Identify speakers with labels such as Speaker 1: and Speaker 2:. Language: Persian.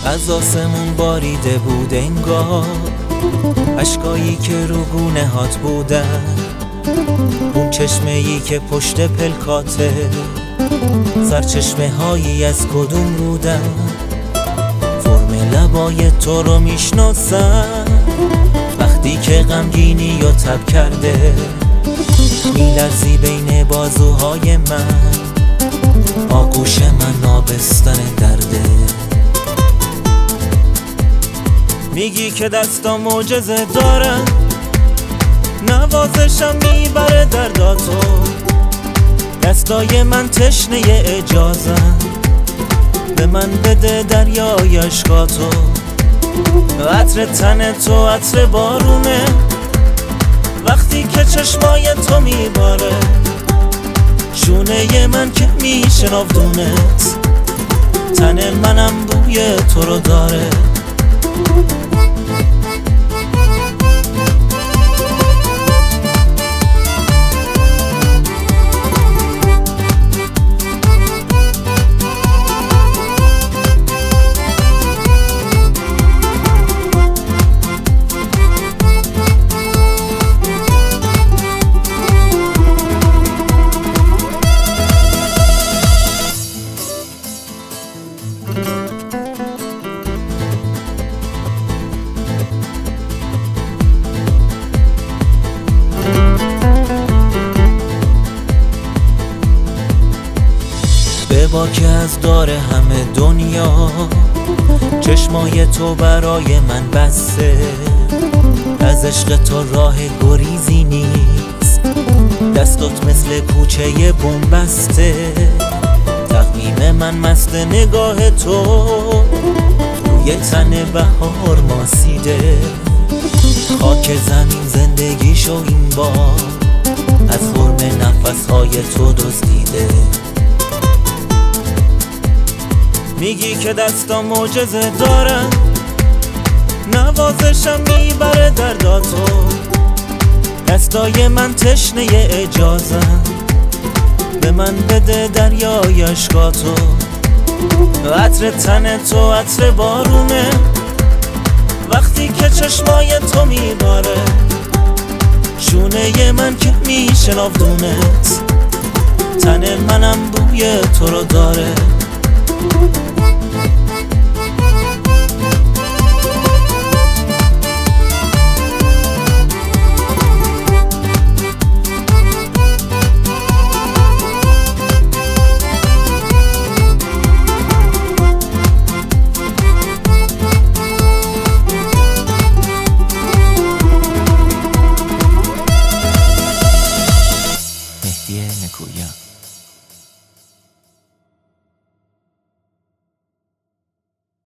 Speaker 1: از آسمون باریده بود انگار، اشکایی که رو گونه هات بودن، اون چشمه ای که پشت پلکاته، سرچشمه هایی از کدوم بودن. فرم لبای تو رو میشناسم وقتی که غمگینی و تب کرده، میلرزی بین بازوهای من، آغوش من آبستن درده. میگی که دستا معجزه دارن، نوازشم میبره درداتو، دستای من تشنه اجازن، به من بده دریای عشقاتو. عطر تن تو عطر بارونه، وقتی که چشمای تو میباره، شونه من که میشنافتونت، تن منم بوی تو رو داره. با که از دار همه دنیا، چشمای تو برای من بسته، از عشق تو راه گریزی نیست، دستات مثل کوچه بنبسته. تقویم من مست نگاه تو، روی تن بهار ماسیده، خاک زمین زندگیشو این بار از حرم نفسهای تو دزدیده. میگی که دستا معجزه دارن، نوازشم میبره درداتو، دستای من تشنه اجازن، به من بده دریای عشقاتو. عطر تن تو عطر بارونه، وقتی که چشمای تو میباره، شونه من که میشنافتونت، تن منم بوی تو رو داره.
Speaker 2: مهدی نکویا.